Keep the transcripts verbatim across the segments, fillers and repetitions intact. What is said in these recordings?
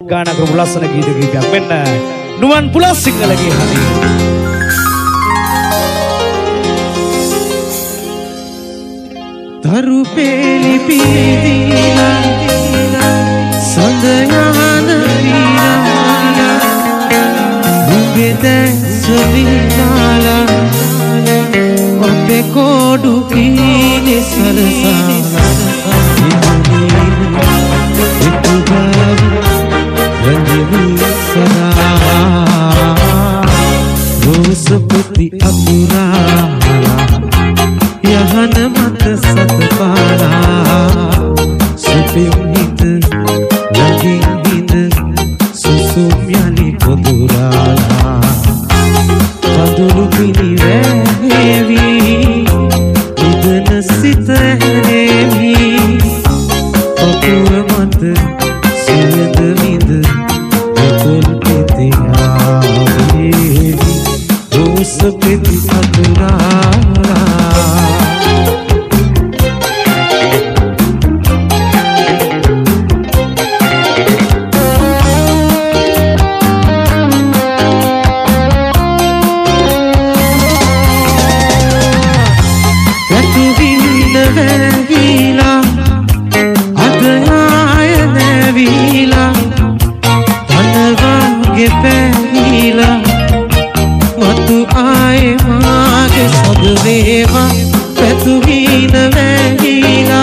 ගාන කරපු ලස්සන ගීත ගීතයක් මෙන්න නුවන් පුලා සිංහලගේ හරි තරු පෙලි පීදීලා සඳ යහන වීරාලා උඹේ දැස විඳාලා ඔබේ කෝඩු කීනේ සරසාලා Seperti apura Yahan mata satu para Supim hita Lagi hita Susum yali kodura Padulu kini rehevi Idana sita henevi Apura mata Suyada vida Betul piti havi Seperti adura Ratu vinda vehila Adaya nevila Tanavage pehila Matu aaye maage sadveva Petu hina vehila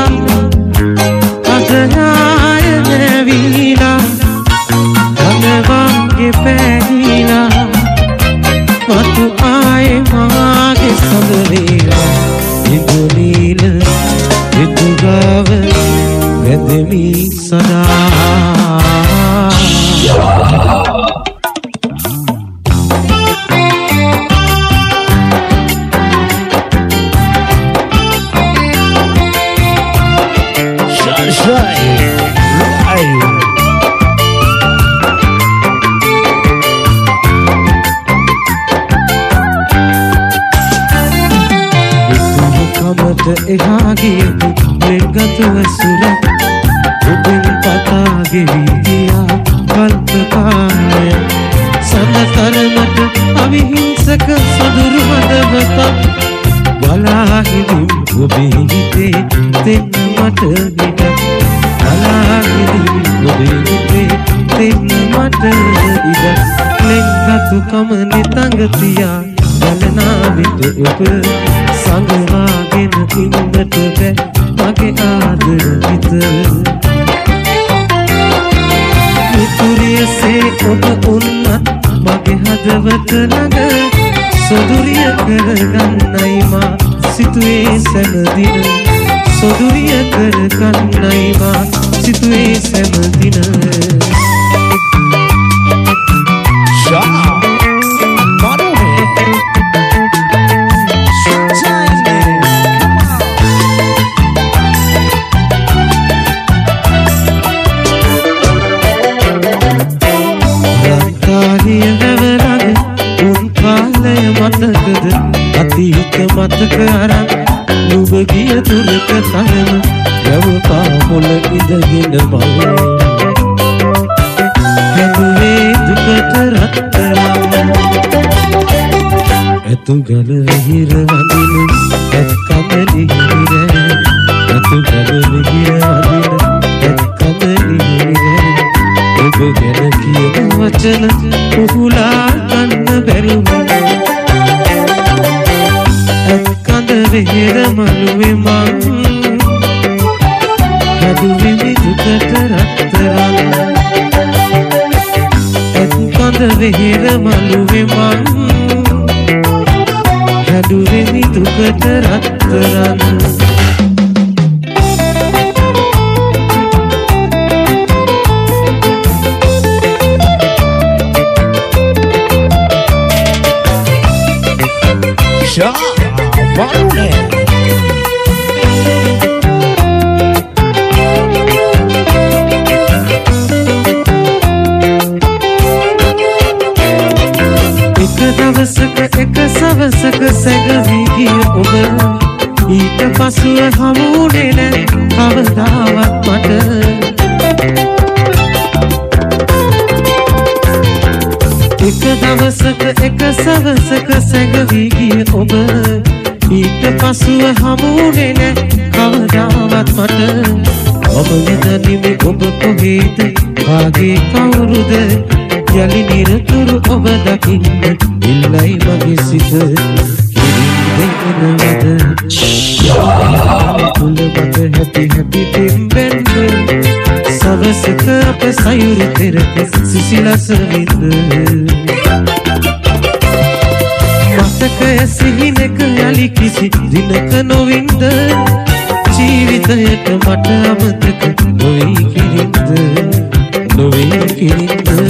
Adaya nevila Tanavage pehila Matu aaye maage sadveva Idu neela idu gava vedemi sada එහාගේපු ලෙග්ගතුව සුර උපින් පතාගෙවී ගියා කල්පකාය සඳතරමට අවිහිංසක සදුරු හදවතක් බලා හිඳින් ඔබේ හිතේ දෙන්න මට ඉඩ බලා හිඳින් ඔබේ හිතේ දෙන්න මට ඉඩ ලෙග්ගතුකම නිතඟ තියා ගලනා විට ඔබ සංගවාගෙන ඉන්නට බෑ මගේ ආදර හිත මිතුරියසේ ඔබ උන්නත් මගේ හදවත ළඟ සොදුරිය කරගන්නයි මා සිතුවේ සැමදින සොදුරිය කරගන්නයි මා සිතුවේ සැමදින මතක අරන් නුඹ ගිය දුරක තරම යවපා මොළ ඉඳගෙන මම හැදුවේ දුකට රත්තරන් එතුගල හිර වඳින එක්කමලි හිර එතුගල හිර වඳින එක්කමලි හිර ඔබ ගැන කියන වචන උහුලා ගන්න බැරි වුණා වෙහෙර මළුවේ මං හැදුවෙමි දුකට රත්තරන් එත්කඳ වෙහෙර මළුවේ මං හැදුවෙමි දුකට රත්තරන් සවසක සැගවී ගිය ඔබ ඊට පසුව හමුුනේ නෑ කවදාවත් මට දවසක එක සවසක සැඟවී ගිය ඔබ ඊට පසුව හමුුනේ නෑ කවදාවත් මට ඔබ යදනිමි ඔබ කොහේද වාගේ කවුරුද යලි නිරතුරු ඔබ දකින්න ඉල්ලයි මගේ සිත කිරින් දෙනවද කුල මත හැපි හැපි පිම්බෙන්න සවසක අප සයුරු පෙරක සිසිලස විඳ මතකය සිහිනක යලි කිසි දිනක නොවින්ද ජීවිතයට මට අමතක නොවී කිරින්ද නොවී කිරින්ද